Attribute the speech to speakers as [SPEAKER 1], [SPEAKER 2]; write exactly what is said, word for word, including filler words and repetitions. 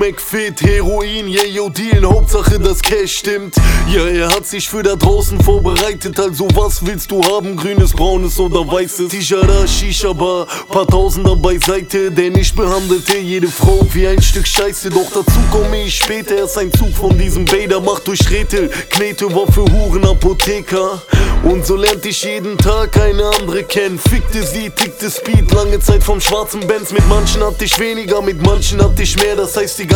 [SPEAKER 1] McFit, Heroin, yeah, yo, dealen, Hauptsache das Cash stimmt. Ja, er hat sich für da draußen vorbereitet, also was willst du haben, grünes, braunes oder weißes? Tijara, Shisha Bar, paar Tausender beiseite, denn ich behandelte jede Frau wie ein Stück Scheiße. Doch dazu komme ich später, erst ein Zug von diesem Bader macht durch Rätel. Knete war für Huren Apotheker und so lernt ich jeden Tag eine andere kennen. Fickte sie, tickte Speed, lange Zeit vom schwarzen Benz. Mit manchen hatte ich weniger, mit manchen hatte ich mehr, das heißt die